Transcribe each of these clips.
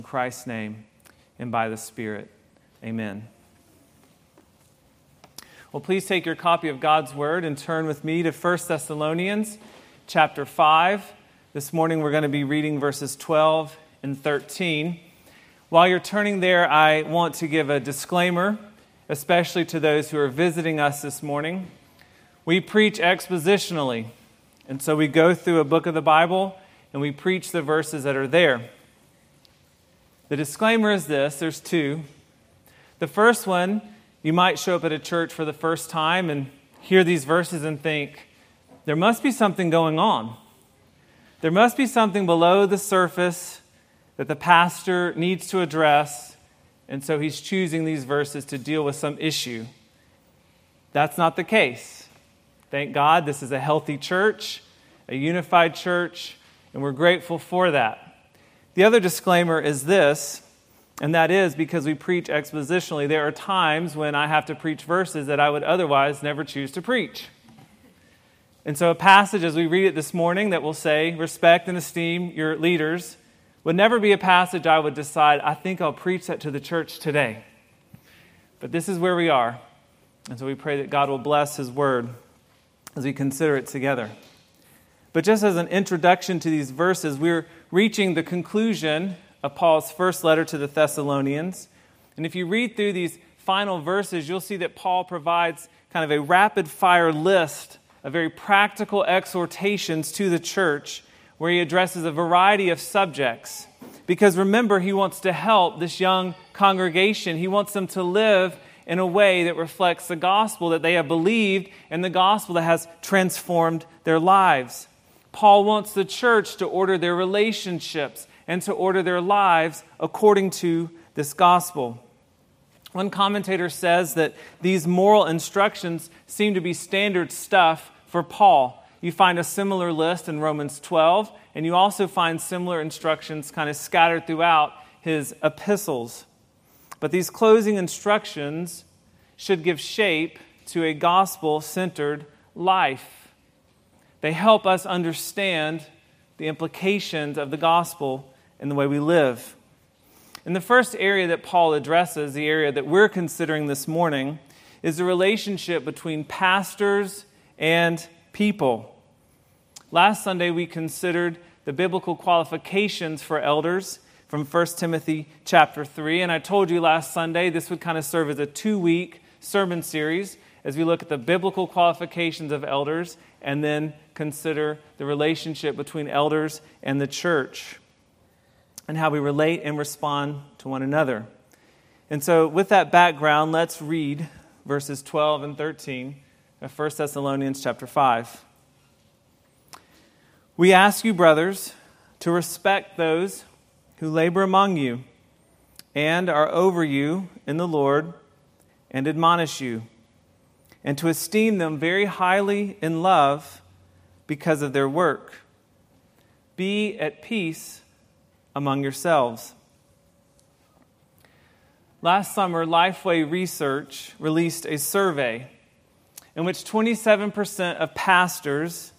In Christ's name and by the Spirit. Amen. Well, please take your copy of God's Word and turn with me to 1 Thessalonians chapter 5. This morning we're going to be reading verses 12 and 13. While you're turning there, I want to give a disclaimer, especially to those who are visiting us this morning. We preach expositionally, and so we go through a book of the Bible and we preach the verses that are there. The disclaimer is this, there's two. The first one, you might show up at a church for the first time and hear these verses and think, there must be something going on. There must be something below the surface that the pastor needs to address, and so he's choosing these verses to deal with some issue. That's not the case. Thank God this is a healthy church, a unified church, and we're grateful for that. The other disclaimer is this, and that is because we preach expositionally, there are times when I have to preach verses that I would otherwise never choose to preach. And so a passage as we read it this morning that will say, respect and esteem your leaders, would never be a passage I would decide, I think I'll preach that to the church today. But this is where we are. And so we pray that God will bless His Word as we consider it together. But just as an introduction to these verses, we're reaching the conclusion of Paul's first letter to the Thessalonians. And if you read through these final verses, you'll see that Paul provides kind of a rapid-fire list of very practical exhortations to the church where he addresses a variety of subjects. Because remember, he wants to help this young congregation. He wants them to live in a way that reflects the gospel that they have believed and the gospel that has transformed their lives. Paul wants the church to order their relationships and to order their lives according to this gospel. One commentator says that these moral instructions seem to be standard stuff for Paul. You find a similar list in Romans 12, and you also find similar instructions kind of scattered throughout his epistles. But these closing instructions should give shape to a gospel-centered life. They help us understand the implications of the gospel in the way we live. And the first area that Paul addresses, the area that we're considering this morning, is the relationship between pastors and people. Last Sunday we considered the biblical qualifications for elders from 1 Timothy chapter 3. And I told you last Sunday this would kind of serve as a 2-week sermon series as we look at the biblical qualifications of elders and then consider the relationship between elders and the church and how we relate and respond to one another. And so with that background, let's read verses 12 and 13 of 1 Thessalonians chapter 5. We ask you, brothers, to respect those who labor among you and are over you in the Lord and admonish you, and to esteem them very highly in love because of their work. Be at peace among yourselves. Last summer, Lifeway Research released a survey in which 27% of pastors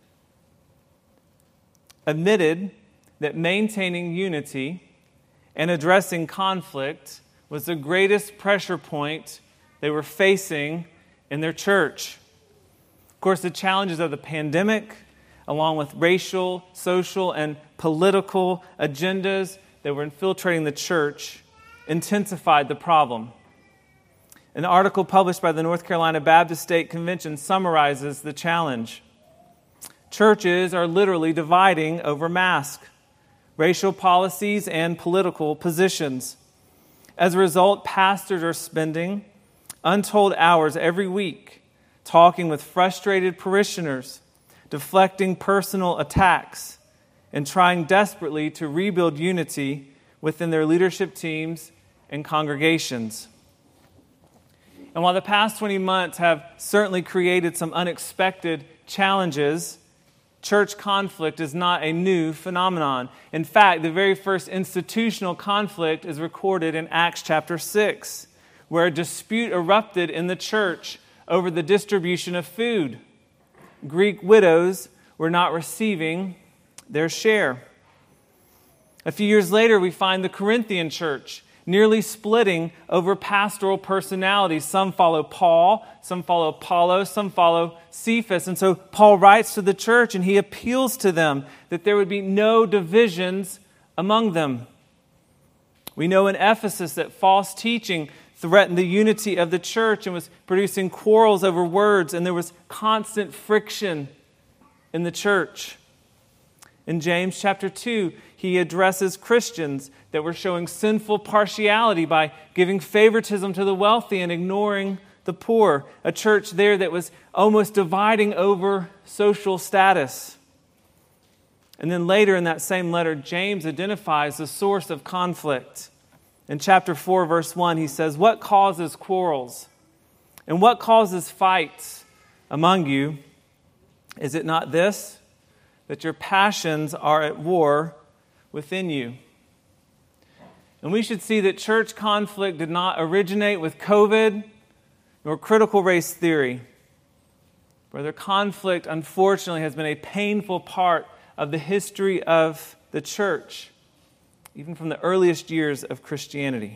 admitted that maintaining unity and addressing conflict was the greatest pressure point they were facing in their church. Of course, the challenges of the pandemic, along with racial, social, and political agendas that were infiltrating the church, intensified the problem. An article published by the North Carolina Baptist State Convention summarizes the challenge. Churches are literally dividing over masks, racial policies, and political positions. As a result, pastors are spending untold hours every week talking with frustrated parishioners, deflecting personal attacks, and trying desperately to rebuild unity within their leadership teams and congregations. And while the past 20 months have certainly created some unexpected challenges, church conflict is not a new phenomenon. In fact, the very first institutional conflict is recorded in Acts chapter 6, where a dispute erupted in the church over the distribution of food. Greek widows were not receiving their share. A few years later, we find the Corinthian church nearly splitting over pastoral personalities. Some follow Paul, some follow Apollos, some follow Cephas. And so Paul writes to the church and he appeals to them that there would be no divisions among them. We know in Ephesus that false teaching threatened the unity of the church and was producing quarrels over words, and there was constant friction in the church. In James chapter 2, he addresses Christians that were showing sinful partiality by giving favoritism to the wealthy and ignoring the poor. A church there that was almost dividing over social status. And then later in that same letter, James identifies the source of conflict. In chapter 4, verse 1, he says, "What causes quarrels? And what causes fights among you? Is it not this, that your passions are at war within you?" And we should see that church conflict did not originate with COVID nor critical race theory. Rather, conflict, unfortunately, has been a painful part of the history of the church, even from the earliest years of Christianity.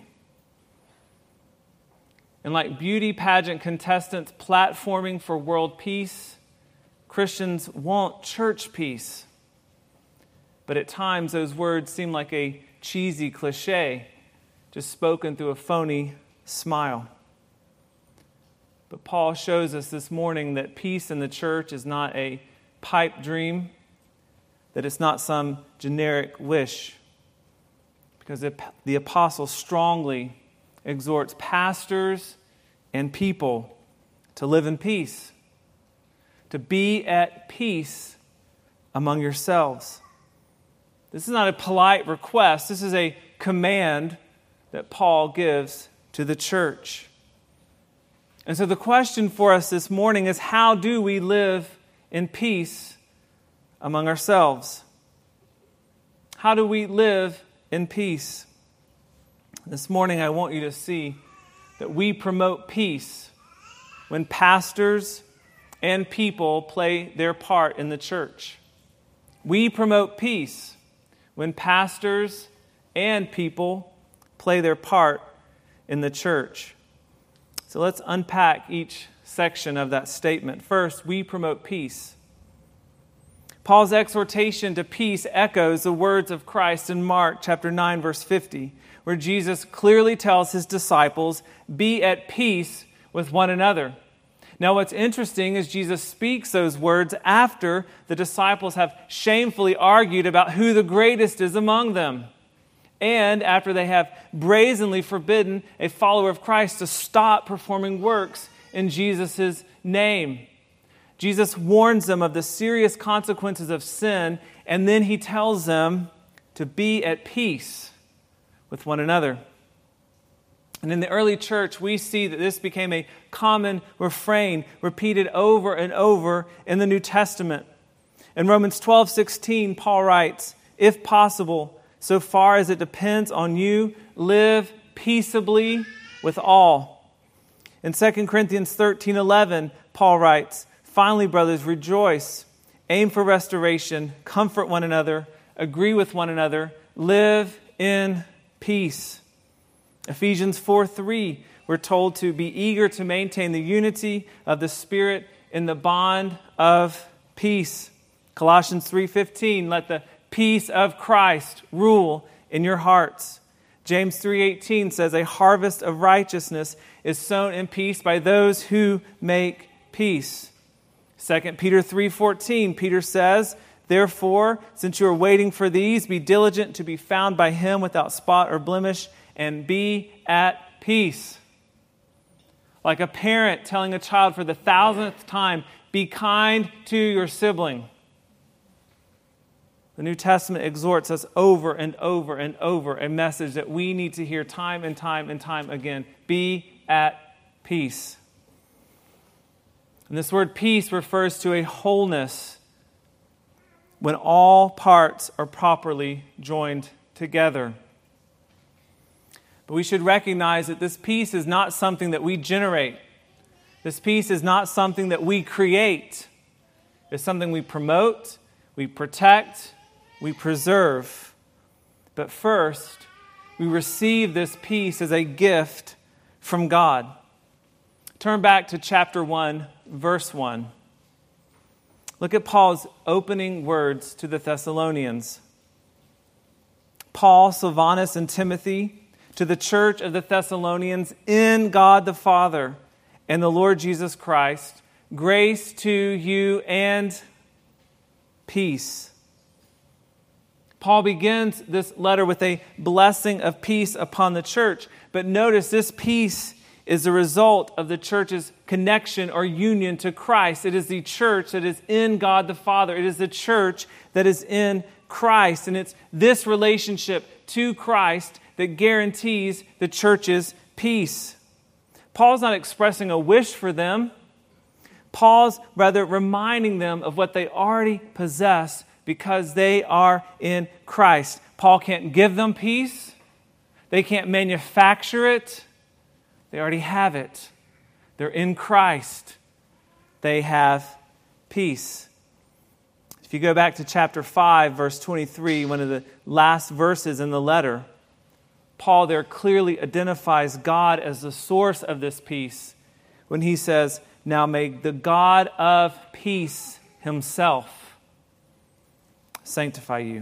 And like beauty pageant contestants platforming for world peace, Christians want church peace. But at times, those words seem like a cheesy cliche, just spoken through a phony smile. But Paul shows us this morning that peace in the church is not a pipe dream, that it's not some generic wish. Because the apostle strongly exhorts pastors and people to live in peace, to be at peace among yourselves. This is not a polite request. This is a command that Paul gives to the church. And so the question for us this morning is, how do we live in peace among ourselves? How do we live in peace? This morning I want you to see that we promote peace when pastors and people play their part in the church. We promote peace when pastors and people play their part in the church. So let's unpack each section of that statement. First, we promote peace. Paul's exhortation to peace echoes the words of Christ in Mark chapter 9, verse 50, where Jesus clearly tells his disciples, "Be at peace with one another." Now, what's interesting is Jesus speaks those words after the disciples have shamefully argued about who the greatest is among them, and after they have brazenly forbidden a follower of Christ to stop performing works in Jesus' name. Jesus warns them of the serious consequences of sin, and then he tells them to be at peace with one another. And in the early church, we see that this became a common refrain repeated over and over in the New Testament. In Romans 12:16, Paul writes, "If possible, so far as it depends on you, live peaceably with all." In 2 Corinthians 13:11, Paul writes, "Finally, brothers, rejoice, aim for restoration, comfort one another, agree with one another, live in peace." Ephesians 4:3, we're told to be eager to maintain the unity of the Spirit in the bond of peace. Colossians 3:15, let the peace of Christ rule in your hearts. James 3:18 says, a harvest of righteousness is sown in peace by those who make peace. 2 Peter 3:14, Peter says, therefore, since you are waiting for these, be diligent to be found by him without spot or blemish, and be at peace. Like a parent telling a child for the 1,000th time, be kind to your sibling. The New Testament exhorts us over and over and over a message that we need to hear time and time and time again. Be at peace. And this word peace refers to a wholeness when all parts are properly joined together. But we should recognize that this peace is not something that we generate. This peace is not something that we create. It's something we promote, we protect, we preserve. But first, we receive this peace as a gift from God. Turn back to chapter 1, verse 1. Look at Paul's opening words to the Thessalonians. Paul, Silvanus, and Timothy, to the church of the Thessalonians in God the Father and the Lord Jesus Christ, grace to you and peace. Paul begins this letter with a blessing of peace upon the church. But notice this peace is the result of the church's connection or union to Christ. It is the church that is in God the Father. It is the church that is in Christ. And it's this relationship to Christ that guarantees the church's peace. Paul's not expressing a wish for them. Paul's rather reminding them of what they already possess because they are in Christ. Paul can't give them peace. They can't manufacture it. They already have it. They're in Christ. They have peace. If you go back to chapter 5, verse 23, one of the last verses in the letter, Paul there clearly identifies God as the source of this peace when he says, "Now may the God of peace himself sanctify you."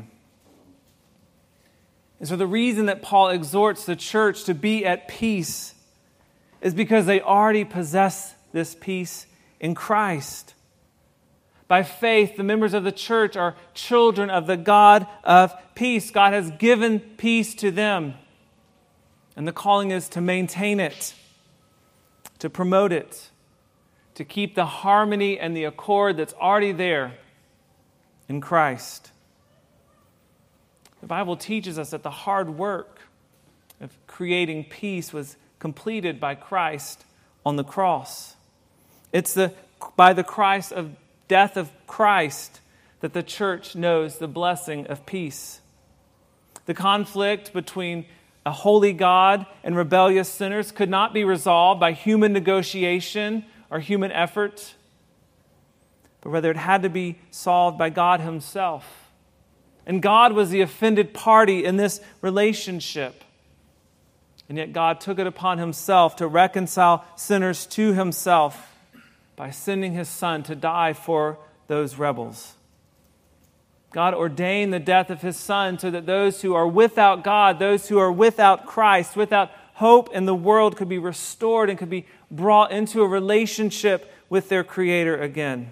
And so the reason that Paul exhorts the church to be at peace is because they already possess this peace in Christ. By faith, the members of the church are children of the God of peace. God has given peace to them. And the calling is to maintain it, to promote it, to keep the harmony and the accord that's already there in Christ. The Bible teaches us that the hard work of creating peace was completed by Christ on the cross. It's by the death of Christ that the church knows the blessing of peace. The conflict between a holy God and rebellious sinners could not be resolved by human negotiation or human effort, but rather it had to be solved by God himself. And God was the offended party in this relationship. And yet God took it upon himself to reconcile sinners to himself by sending his Son to die for those rebels. God ordained the death of his Son so that those who are without God, those who are without Christ, without hope in the world, could be restored and could be brought into a relationship with their Creator again.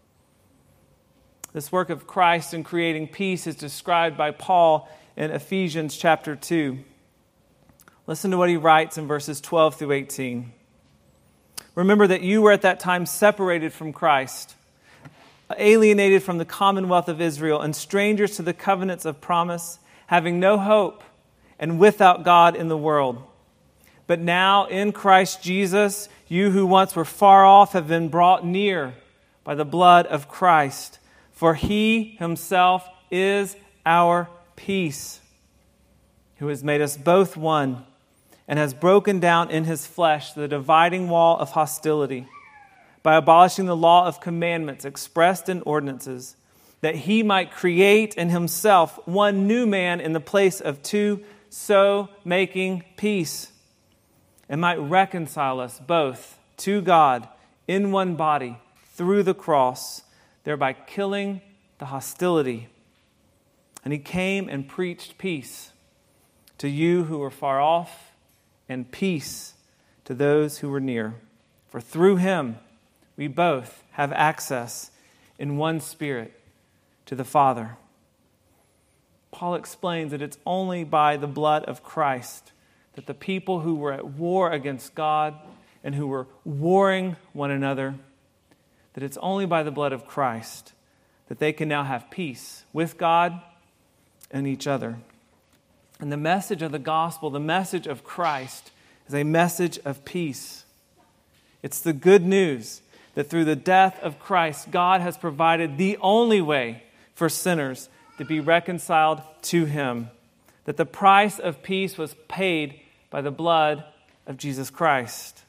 This work of Christ in creating peace is described by Paul in Ephesians chapter 2. Listen to what he writes in verses 12 through 18. "Remember that you were at that time separated from Christ, alienated from the commonwealth of Israel, and strangers to the covenants of promise, having no hope and without God in the world. But now in Christ Jesus, you who once were far off have been brought near by the blood of Christ. For he himself is our peace, who has made us both one, and has broken down in his flesh the dividing wall of hostility, by abolishing the law of commandments expressed in ordinances, that he might create in himself one new man in the place of two, so making peace, and might reconcile us both to God in one body through the cross, thereby killing the hostility. And he came and preached peace to you who were far off, and peace to those who were near. For through him we both have access in one Spirit to the Father." Paul explains that it's only by the blood of Christ that the people who were at war against God and who were warring one another, that it's only by the blood of Christ that they can now have peace with God and each other. And the message of the gospel, the message of Christ, is a message of peace. It's the good news that through the death of Christ, God has provided the only way for sinners to be reconciled to him. That the price of peace was paid by the blood of Jesus Christ.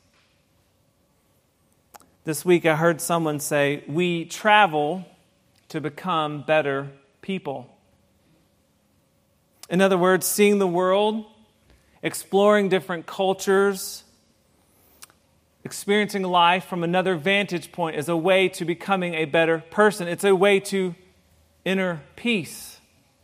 This week I heard someone say, "We travel to become better people." In other words, seeing the world, exploring different cultures, experiencing life from another vantage point is a way to becoming a better person. It's a way to inner peace.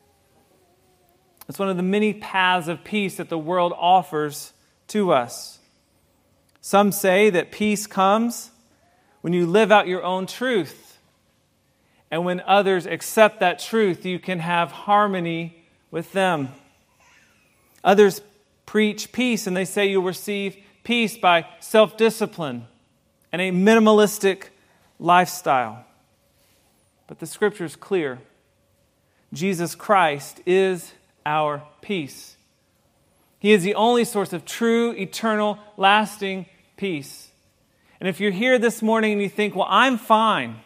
It's one of the many paths of peace that the world offers to us. Some say that peace comes when you live out your own truth. And when others accept that truth, you can have harmony with them. Others preach peace and they say you'll receive peace by self-discipline and a minimalistic lifestyle. But the Scripture is clear. Jesus Christ is our peace. He is the only source of true, eternal, lasting peace. And if you're here this morning and you think, well, I'm fine.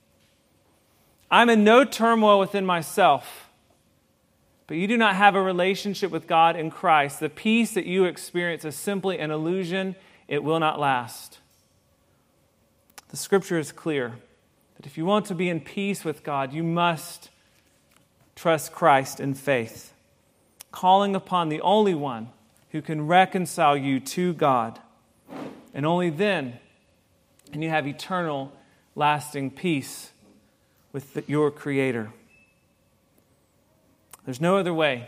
I'm in no turmoil within myself. But you do not have a relationship with God in Christ. The peace that you experience is simply an illusion. It will not last. The Scripture is clear that if you want to be in peace with God, you must trust Christ in faith, calling upon the only one who can reconcile you to God. And only then can you have eternal, lasting peace with your Creator. There's no other way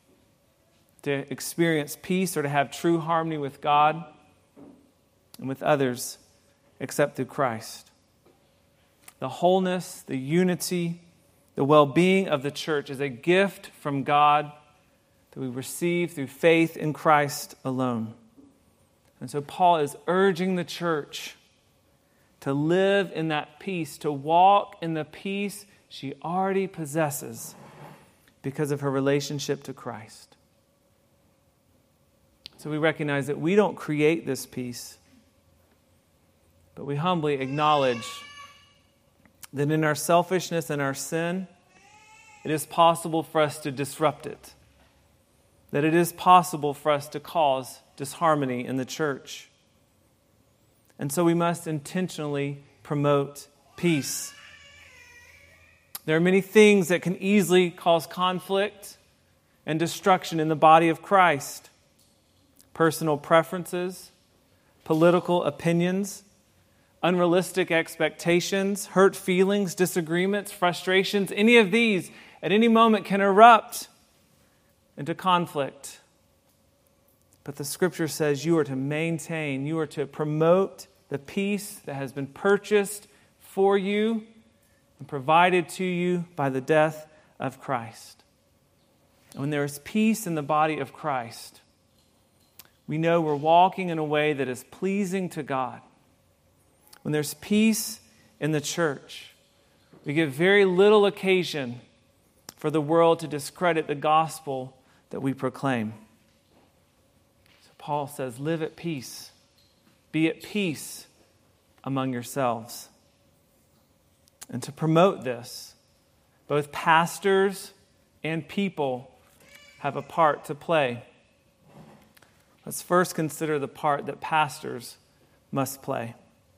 to experience peace or to have true harmony with God and with others except through Christ. The wholeness, the unity, the well-being of the church is a gift from God that we receive through faith in Christ alone. And so Paul is urging the church to live in that peace, to walk in the peace she already possesses because of her relationship to Christ. So we recognize that we don't create this peace, but we humbly acknowledge that in our selfishness and our sin, it is possible for us to disrupt it. That it is possible for us to cause disharmony in the church. And so we must intentionally promote peace. There are many things that can easily cause conflict and destruction in the body of Christ. Personal preferences, political opinions, unrealistic expectations, hurt feelings, disagreements, frustrations, any of these at any moment can erupt into conflict. But the Scripture says you are to maintain, you are to promote the peace that has been purchased for you and provided to you by the death of Christ. And when there is peace in the body of Christ, we know we're walking in a way that is pleasing to God. When there's peace in the church, we give very little occasion for the world to discredit the gospel that we proclaim. So Paul says, live at peace. Be at peace among yourselves. And to promote this, both pastors and people have a part to play. Let's first consider the part that pastors must play.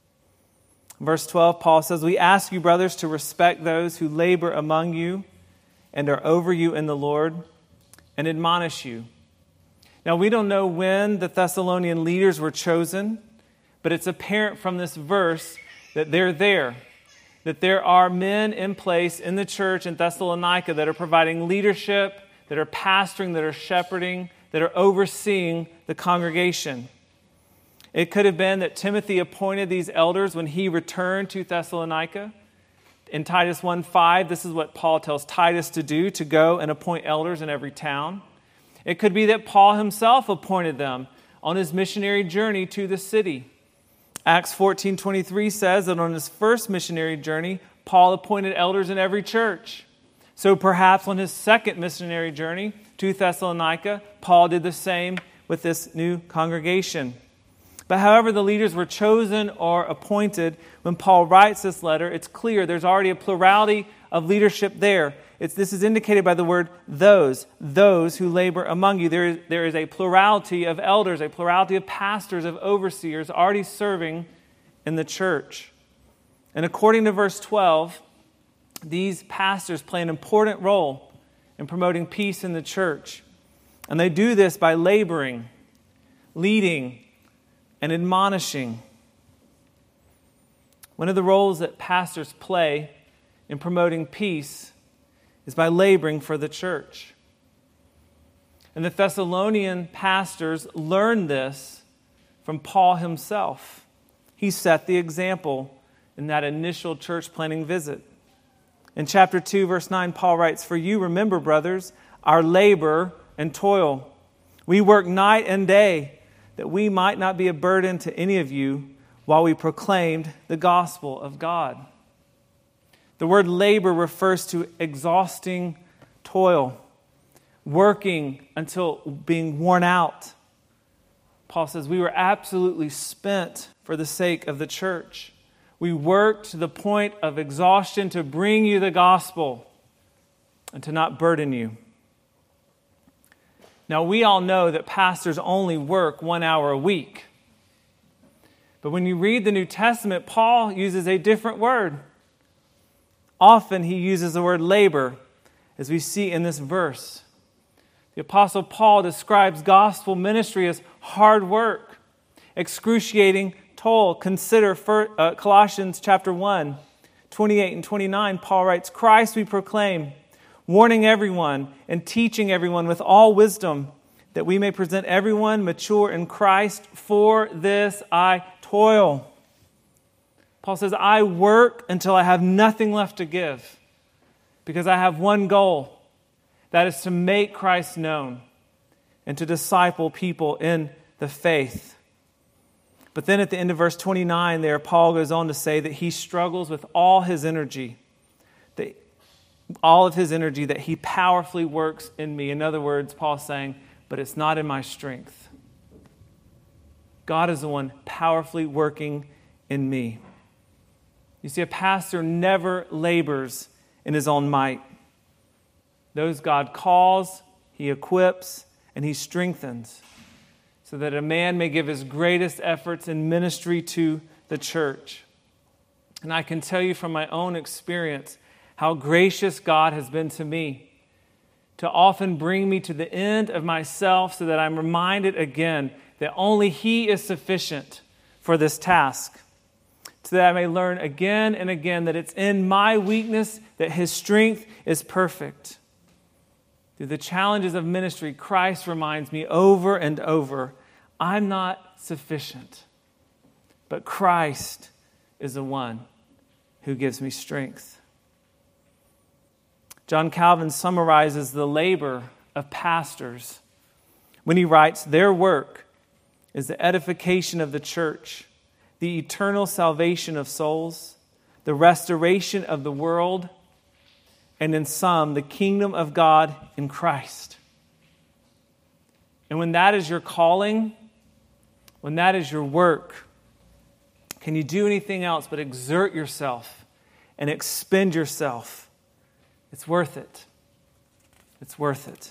Verse 12, Paul says, we ask you, brothers, to respect those who labor among you and are over you in the Lord and admonish you. Now, we don't know when the Thessalonian leaders were chosen, but it's apparent from this verse that they're there. That there are men in place in the church in Thessalonica that are providing leadership, that are pastoring, that are shepherding, that are overseeing the congregation. It could have been that Timothy appointed these elders when he returned to Thessalonica. In Titus 1:5, this is what Paul tells Titus to do, to go and appoint elders in every town. It could be that Paul himself appointed them on his missionary journey to the city. Acts 14:23 says that on his first missionary journey, Paul appointed elders in every church. So perhaps on his second missionary journey to Thessalonica, Paul did the same with this new congregation. But however the leaders were chosen or appointed, when Paul writes this letter, it's clear there's already a plurality of leadership there. This is indicated by the word those who labor among you. There is a plurality of elders, a plurality of pastors, of overseers already serving in the church. And according to verse 12, these pastors play an important role in promoting peace in the church. And they do this by laboring, leading, and admonishing. One of the roles that pastors play in promoting peace is by laboring for the church. And the Thessalonian pastors learned this from Paul himself. He set the example in that initial church planting visit. In chapter 2, verse 9, Paul writes, "For you remember, brothers, our labor and toil. We work night and day, that we might not be a burden to any of you while we proclaimed the gospel of God." The word labor refers to exhausting toil, working until being worn out. Paul says, we were absolutely spent for the sake of the church. We worked to the point of exhaustion to bring you the gospel and to not burden you. Now, we all know that pastors only work 1 hour a week. But when you read the New Testament, Paul uses a different word. Often he uses the word labor, as we see in this verse. The Apostle Paul describes gospel ministry as hard work, excruciating toil. Consider Colossians chapter 1, 28 and 29. Paul writes, "Christ we proclaim, warning everyone and teaching everyone with all wisdom, that we may present everyone mature in Christ. For this I toil." Paul says, I work until I have nothing left to give, because I have one goal, that is to make Christ known and to disciple people in the faith. But then at the end of verse 29 there, Paul goes on to say that he struggles with all of his energy that he powerfully works in me. In other words, Paul's saying, but it's not in my strength. God is the one powerfully working in me. You see, a pastor never labors in his own might. Those God calls, he equips, and he strengthens, so that a man may give his greatest efforts in ministry to the church. And I can tell you from my own experience how gracious God has been to me, to often bring me to the end of myself so that I'm reminded again that only He is sufficient for this task, so that I may learn again and again that it's in my weakness that His strength is perfect. Through the challenges of ministry, Christ reminds me over and over, I'm not sufficient, but Christ is the one who gives me strength. John Calvin summarizes the labor of pastors when he writes, their work is the edification of the church, the eternal salvation of souls, the restoration of the world, and in sum, the kingdom of God in Christ. And when that is your calling, when that is your work, can you do anything else but exert yourself and expend yourself? It's worth it. It's worth it.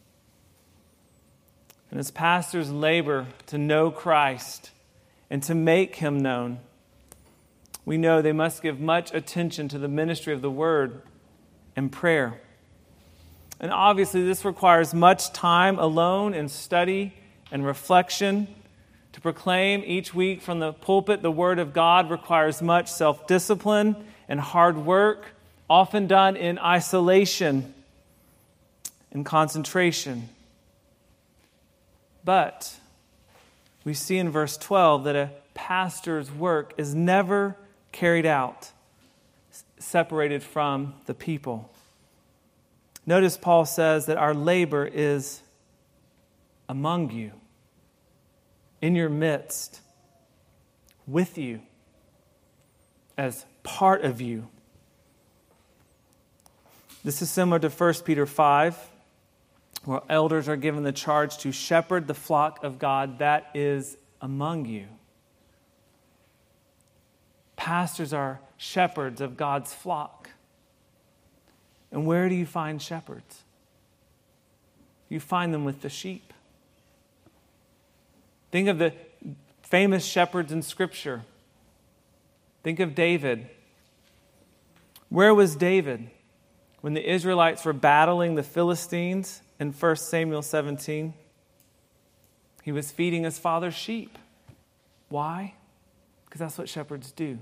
And as pastors labor to know Christ and to make Him known, we know they must give much attention to the ministry of the Word and prayer. And obviously this requires much time alone in study and reflection. To proclaim each week from the pulpit the Word of God requires much self-discipline and hard work, often done in isolation and concentration. But we see in verse 12 that a pastor's work is never carried out separated from the people. Notice Paul says that our labor is among you, in your midst, with you, as part of you. This is similar to 1 Peter 5, where elders are given the charge to shepherd the flock of God that is among you. Pastors are shepherds of God's flock. And where do you find shepherds? You find them with the sheep. Think of the famous shepherds in Scripture. Think of David. Where was David when the Israelites were battling the Philistines in 1 Samuel 17? He was feeding his father's sheep. Why? Because that's what shepherds do.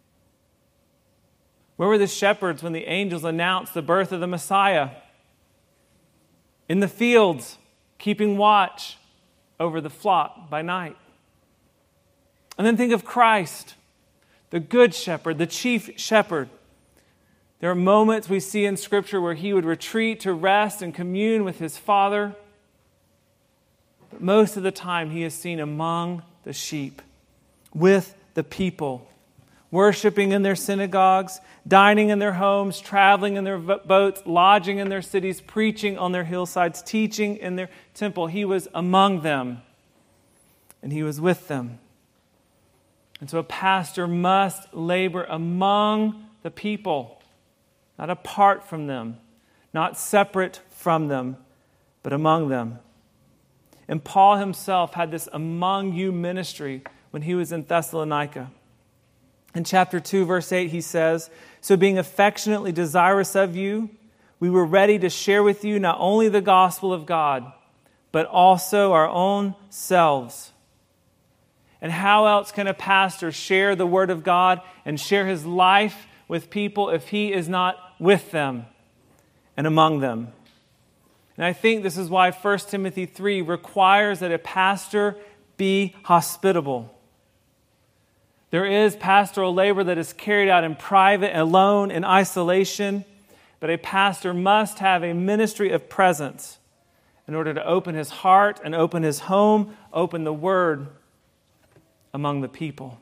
Where were the shepherds when the angels announced the birth of the Messiah? In the fields, keeping watch over the flock by night. And then think of Christ, the good shepherd, the chief shepherd. There are moments we see in Scripture where he would retreat to rest and commune with his Father. But most of the time he is seen among the sheep, with the people, worshiping in their synagogues, dining in their homes, traveling in their boats, lodging in their cities, preaching on their hillsides, teaching in their temple. He was among them, and he was with them. And so a pastor must labor among the people, not apart from them, not separate from them, but among them. And Paul himself had this among you ministry when he was in Thessalonica. In chapter 2, verse 8, he says, "So being affectionately desirous of you, we were ready to share with you not only the gospel of God, but also our own selves." And how else can a pastor share the word of God and share his life with people if he is not with them and among them? And I think this is why 1 Timothy 3 requires that a pastor be hospitable. There is pastoral labor that is carried out in private, alone, in isolation, but a pastor must have a ministry of presence in order to open his heart and open his home, open the word among the people.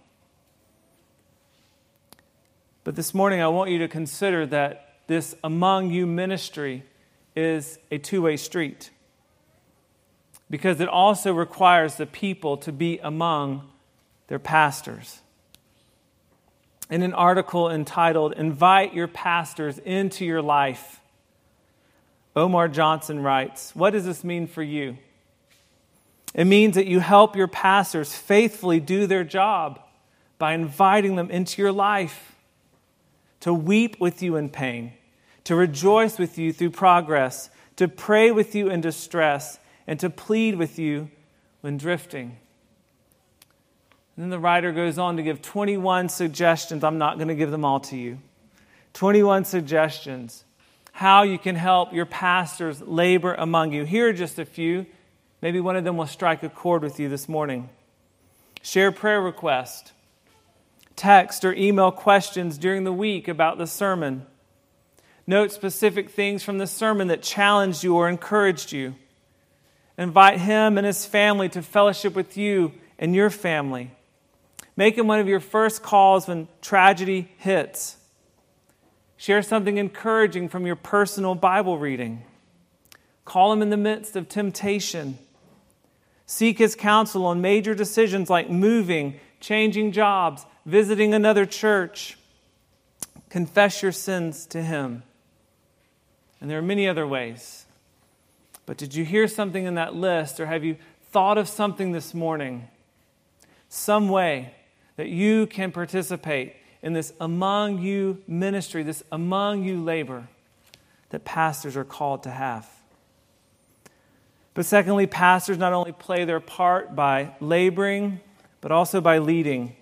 But this morning I want you to consider that this among you ministry is a two-way street, because it also requires the people to be among their pastors. In an article entitled, "Invite Your Pastors into Your Life," Omar Johnson writes, "What does this mean for you? It means that you help your pastors faithfully do their job by inviting them into your life, to weep with you in pain, to rejoice with you through progress, to pray with you in distress, and to plead with you when drifting." And then the writer goes on to give 21 suggestions. I'm not going to give them all to you. 21 suggestions how you can help your pastors labor among you. Here are just a few. Maybe one of them will strike a chord with you this morning. Share prayer requests. Text or email questions during the week about the sermon. Note specific things from the sermon that challenged you or encouraged you. Invite him and his family to fellowship with you and your family. Make him one of your first calls when tragedy hits. Share something encouraging from your personal Bible reading. Call him in the midst of temptation. Seek his counsel on major decisions like moving, changing jobs, visiting another church. Confess your sins to him. And there are many other ways. But did you hear something in that list, or have you thought of something this morning? Some way that you can participate in this among you ministry, this among you labor that pastors are called to have. But secondly, pastors not only play their part by laboring, but also by leading.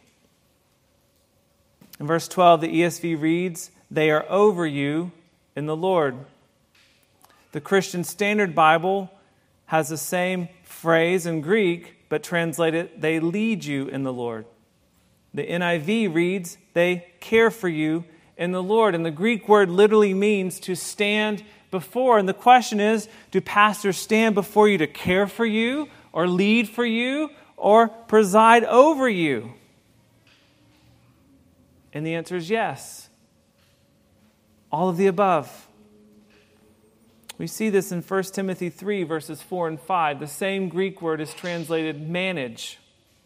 In verse 12, the ESV reads, "They are over you in the Lord." The Christian Standard Bible has the same phrase in Greek, but translated, "They lead you in the Lord." The NIV reads, "They care for you in the Lord." And the Greek word literally means to stand before. And the question is, do pastors stand before you to care for you, or lead for you, or preside over you? And the answer is yes. All of the above. We see this in 1 Timothy 3, verses 4 and 5. The same Greek word is translated manage.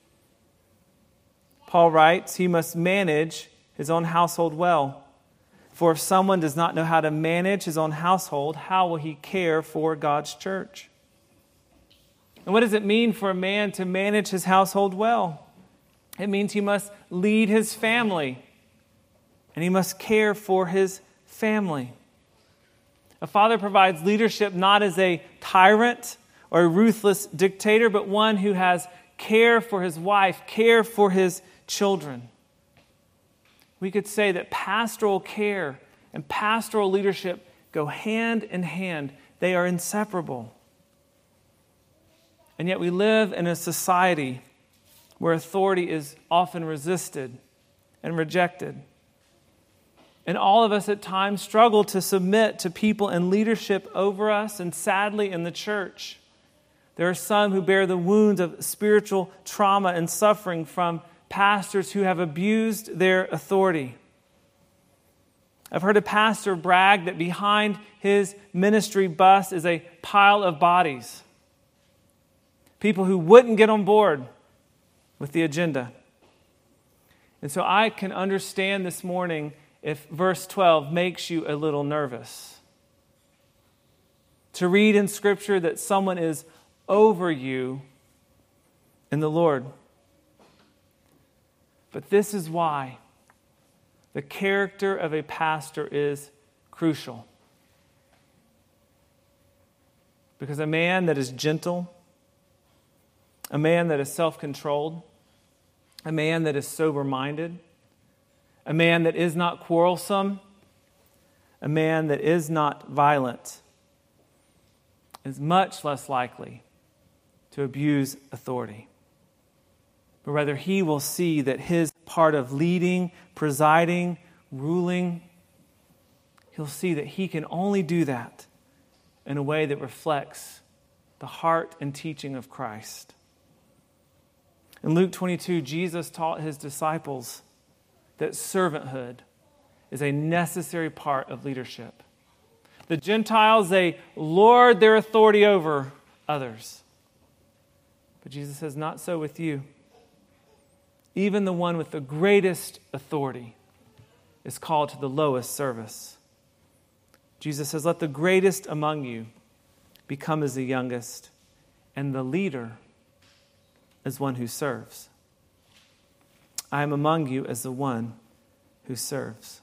Paul writes, he must manage his own household well. For if someone does not know how to manage his own household, how will he care for God's church? And what does it mean for a man to manage his household well? It means he must lead his family, and he must care for his family. A father provides leadership not as a tyrant or a ruthless dictator, but one who has care for his wife, care for his children. We could say that pastoral care and pastoral leadership go hand in hand. They are inseparable. And yet we live in a society where authority is often resisted and rejected. And all of us at times struggle to submit to people in leadership over us, and sadly in the church. There are some who bear the wounds of spiritual trauma and suffering from pastors who have abused their authority. I've heard a pastor brag that behind his ministry bus is a pile of bodies. People who wouldn't get on board with the agenda. And so I can understand this morning if verse 12 makes you a little nervous. To read in Scripture that someone is over you in the Lord. But this is why the character of a pastor is crucial. Because a man that is gentle, a man that is self-controlled, a man that is sober-minded, a man that is not quarrelsome, a man that is not violent, is much less likely to abuse authority. But rather he will see that his part of leading, presiding, ruling, he'll see that he can only do that in a way that reflects the heart and teaching of Christ. In Luke 22, Jesus taught his disciples that servanthood is a necessary part of leadership. The Gentiles, they lord their authority over others. But Jesus says, not so with you. Even the one with the greatest authority is called to the lowest service. Jesus says, let the greatest among you become as the youngest, and the leader as one who serves. I am among you as the one who serves.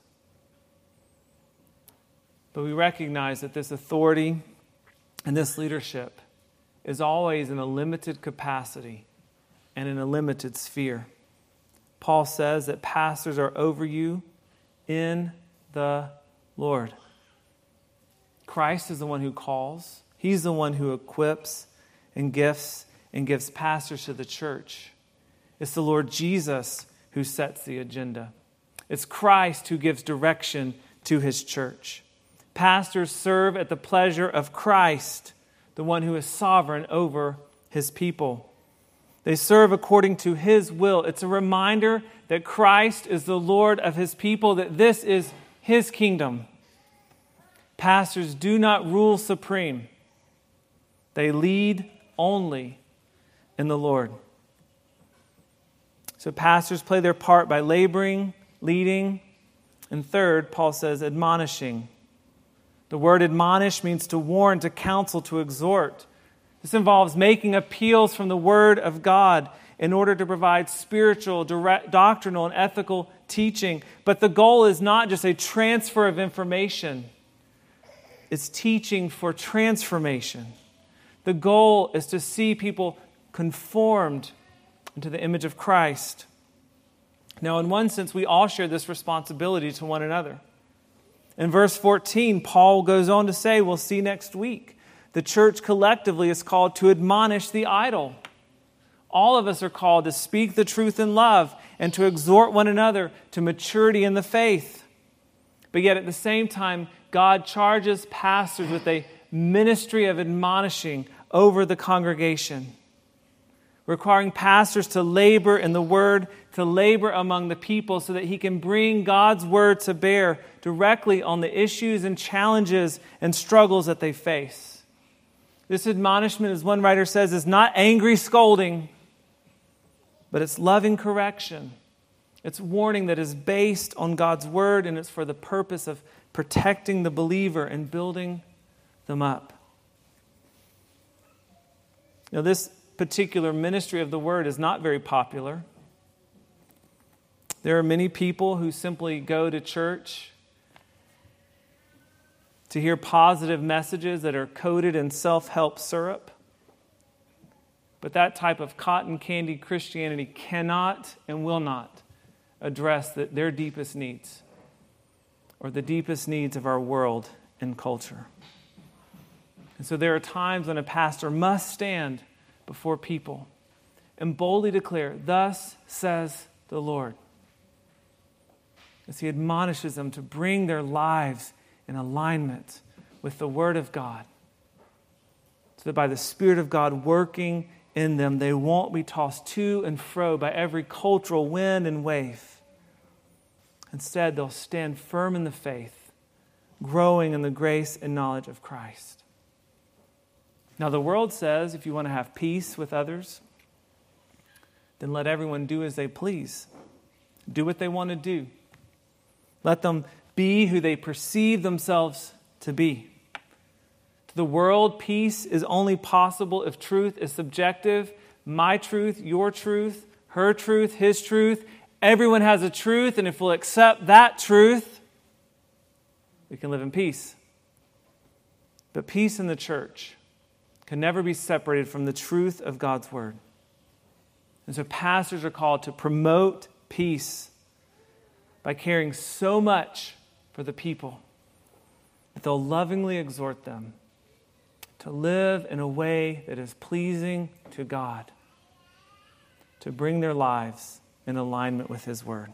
But we recognize that this authority and this leadership is always in a limited capacity and in a limited sphere. Paul says that pastors are over you in the Lord. Christ is the one who calls. He's the one who equips and gifts and gives pastors to the church. It's the Lord Jesus who sets the agenda. It's Christ who gives direction to his church. Pastors serve at the pleasure of Christ, the one who is sovereign over his people. They serve according to his will. It's a reminder that Christ is the Lord of his people, that this is his kingdom. Pastors do not rule supreme. They lead only in the Lord. So pastors play their part by laboring, leading, and third, Paul says, admonishing. The word admonish means to warn, to counsel, to exhort. This involves making appeals from the Word of God in order to provide spiritual, doctrinal, and ethical teaching. But the goal is not just a transfer of information. It's teaching for transformation. The goal is to see people conformed into the image of Christ. Now, in one sense, we all share this responsibility to one another. In verse 14, Paul goes on to say, we'll see next week, the church collectively is called to admonish the idle. All of us are called to speak the truth in love and to exhort one another to maturity in the faith. But yet at the same time, God charges pastors with a ministry of admonishing over the congregation, requiring pastors to labor in the Word, to labor among the people so that he can bring God's Word to bear directly on the issues and challenges and struggles that they face. This admonishment, as one writer says, is not angry scolding, but it's loving correction. It's warning that is based on God's Word, and it's for the purpose of protecting the believer and building them up. Now, this particular ministry of the Word is not very popular. There are many people who simply go to church to hear positive messages that are coated in self-help syrup. But that type of cotton candy Christianity cannot and will not address their deepest needs, or the deepest needs of our world and culture. And so there are times when a pastor must stand before people and boldly declare, "Thus says the Lord," as he admonishes them to bring their lives in alignment with the Word of God, so that by the Spirit of God working in them, they won't be tossed to and fro by every cultural wind and wave. Instead, they'll stand firm in the faith, growing in the grace and knowledge of Christ. Now, the world says if you want to have peace with others, then let everyone do as they please. Do what they want to do. Let them be who they perceive themselves to be. To the world, peace is only possible if truth is subjective. My truth, your truth, her truth, his truth. Everyone has a truth, and if we'll accept that truth, we can live in peace. But peace in the church can never be separated from the truth of God's Word. And so pastors are called to promote peace by caring so much for the people that they'll lovingly exhort them to live in a way that is pleasing to God, to bring their lives in alignment with His Word.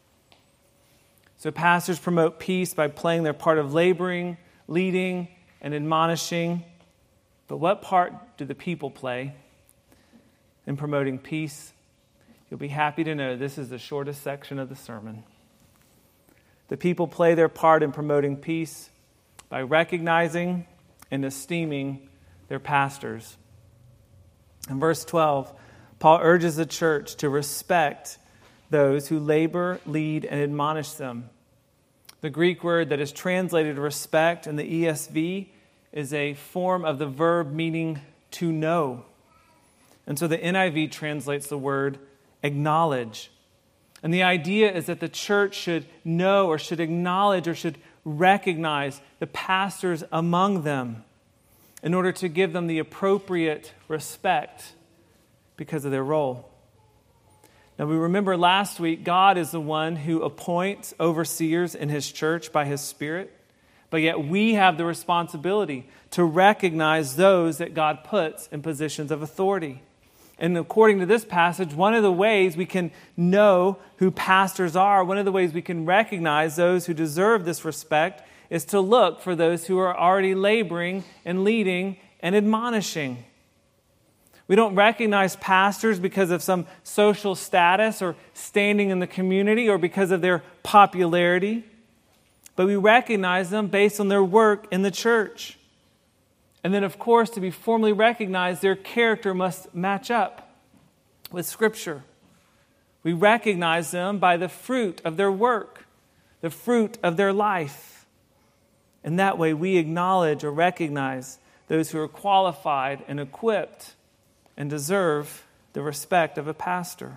So pastors promote peace by playing their part of laboring, leading, and admonishing. But what part do the people play in promoting peace? You'll be happy to know this is the shortest section of the sermon. The people play their part in promoting peace by recognizing and esteeming their pastors. In verse 12, Paul urges the church to respect those who labor, lead, and admonish them. The Greek word that is translated respect in the ESV is a form of the verb meaning to know. And so the NIV translates the word acknowledge. And the idea is that the church should know or should acknowledge or should recognize the pastors among them in order to give them the appropriate respect because of their role. Now we remember last week, God is the one who appoints overseers in His church by His Spirit, but yet we have the responsibility to recognize those that God puts in positions of authority. And according to this passage, one of the ways we can know who pastors are, one of the ways we can recognize those who deserve this respect, is to look for those who are already laboring and leading and admonishing. We don't recognize pastors because of some social status or standing in the community or because of their popularity, but we recognize them based on their work in the church. And then, of course, to be formally recognized, their character must match up with Scripture. We recognize them by the fruit of their work, the fruit of their life. And that way we acknowledge or recognize those who are qualified and equipped and deserve the respect of a pastor.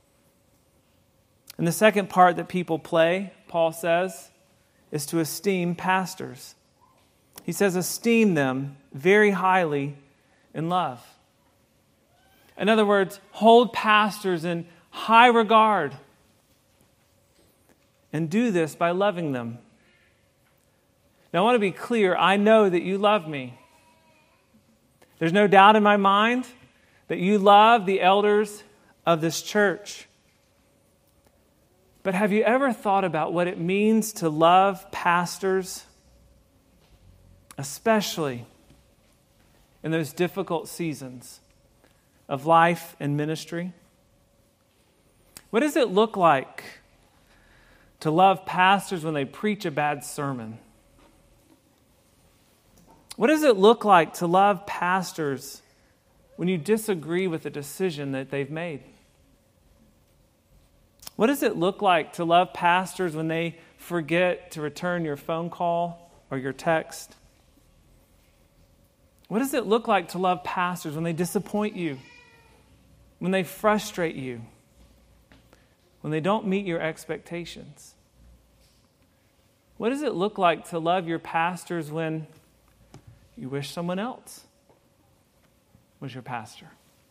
And the second part that people play, Paul says, is to esteem pastors. He says, esteem them very highly in love. In other words, hold pastors in high regard. And do this by loving them. Now, I want to be clear. I know that you love me. There's no doubt in my mind that you love the elders of this church. But have you ever thought about what it means to love pastors, especially in those difficult seasons of life and ministry? What does it look like to love pastors when they preach a bad sermon? What does it look like to love pastors when you disagree with a decision that they've made? What does it look like to love pastors when they forget to return your phone call or your text? What does it look like to love pastors when they disappoint you, when they frustrate you, when they don't meet your expectations? What does it look like to love your pastors when you wish someone else was your pastor?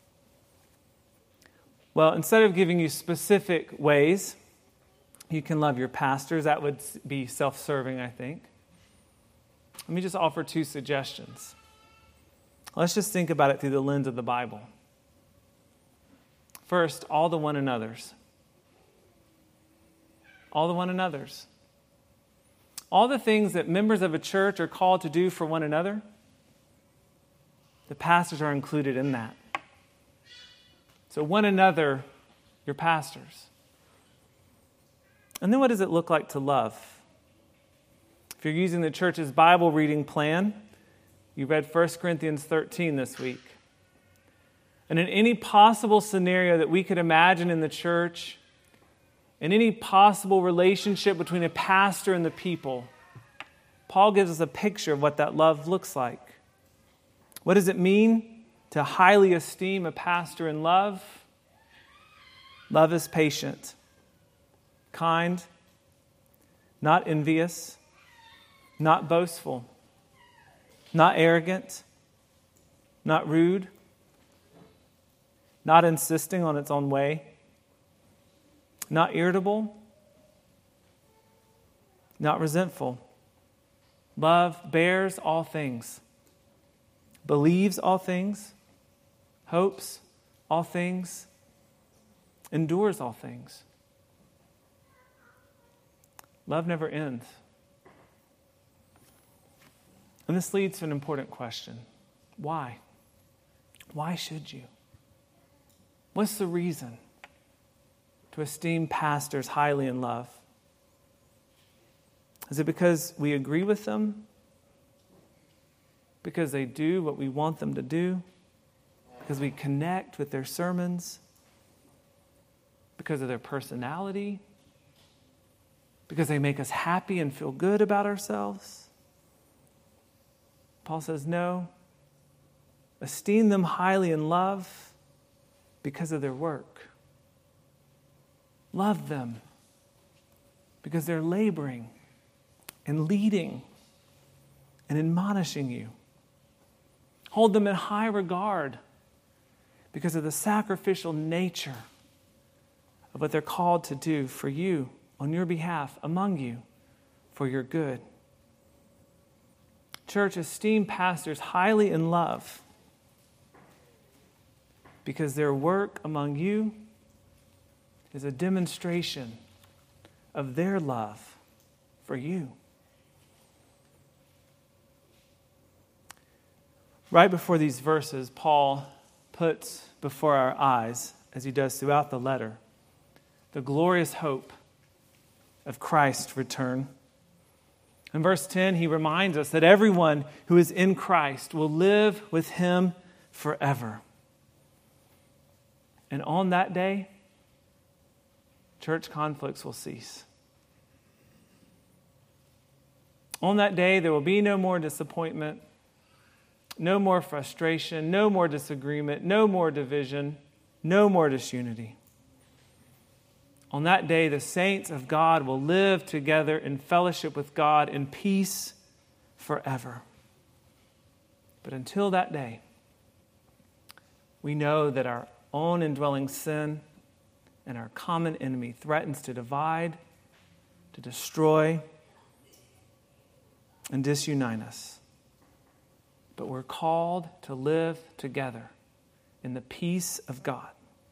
Well, instead of giving you specific ways you can love your pastors, that would be self-serving, I think. Let me just offer 2 suggestions. Let's just think about it through the lens of the Bible. First, all the one another's. All the one another's. All the things that members of a church are called to do for one another, the pastors are included in that. So one another, your pastors. And then what does it look like to love? If you're using the church's Bible reading plan, you read 1 Corinthians 13 this week. And in any possible scenario that we could imagine in the church, in any possible relationship between a pastor and the people, Paul gives us a picture of what that love looks like. What does it mean to highly esteem a pastor in love? Love is patient, kind, not envious, not boastful, not arrogant, not rude, not insisting on its own way, not irritable, not resentful. Love bears all things, believes all things, hopes all things, endures all things. Love never ends. And this leads to an important question. Why? Why should you? What's the reason to esteem pastors highly in love? Is it because we agree with them? Because they do what we want them to do? Because we connect with their sermons? Because of their personality? Because they make us happy and feel good about ourselves? Paul says, no. Esteem them highly in love because of their work. Love them because they're laboring and leading and admonishing you. Hold them in high regard because of the sacrificial nature of what they're called to do for you, on your behalf, among you, for your good. Church, esteem pastors highly in love because their work among you is a demonstration of their love for you. Right before these verses, Paul puts before our eyes, as he does throughout the letter, the glorious hope of Christ's return. In verse 10, he reminds us that everyone who is in Christ will live with him forever. And on that day, church conflicts will cease. On that day, there will be no more disappointment, no more frustration, no more disagreement, no more division, no more disunity. On that day, the saints of God will live together in fellowship with God in peace forever. But until that day, we know that our own indwelling sin and our common enemy threatens to divide, to destroy, and disunite us. But we're called to live together in the peace of God.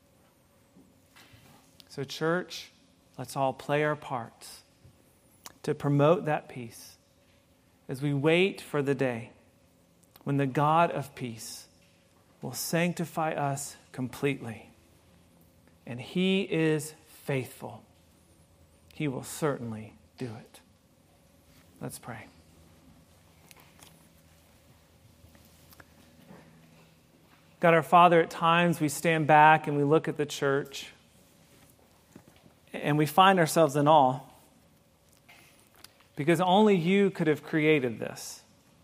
So, church, let's all play our parts to promote that peace as we wait for the day when the God of peace will sanctify us completely. And He is faithful. He will certainly do it. Let's pray. God, our Father, at times we stand back and we look at the church and we find ourselves in awe because only You could have created this.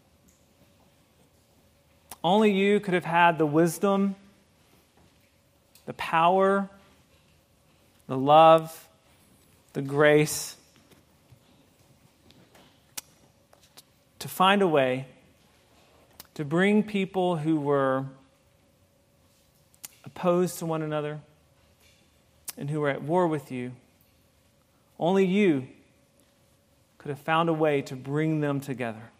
Only You could have had the wisdom, the power, the love, the grace to find a way to bring people who were opposed to one another and who were at war with you. Only you could have found a way to bring them together.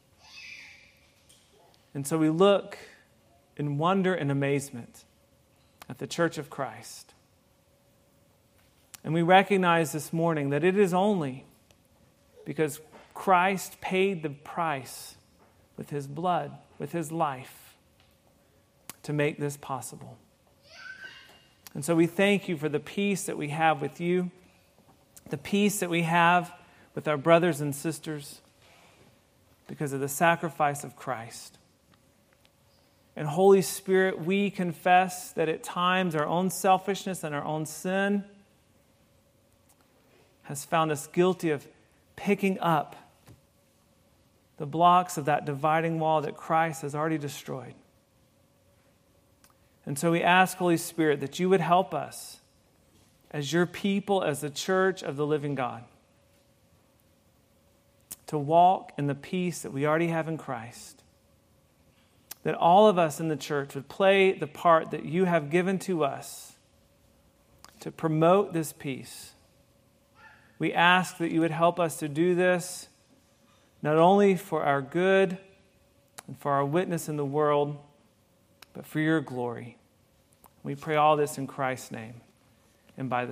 And so we look in wonder and amazement at the Church of Christ. And we recognize this morning that it is only because Christ paid the price with his blood, with his life, to make this possible. And so we thank you for the peace that we have with you, the peace that we have with our brothers and sisters because of the sacrifice of Christ. And Holy Spirit, we confess that at times our own selfishness and our own sin has found us guilty of picking up the blocks of that dividing wall that Christ has already destroyed. And so we ask, Holy Spirit, that you would help us as your people, as the church of the living God, to walk in the peace that we already have in Christ. That all of us in the church would play the part that you have given to us to promote this peace. We ask that you would help us to do this not only for our good and for our witness in the world, but for your glory. We pray all this in Christ's name and by the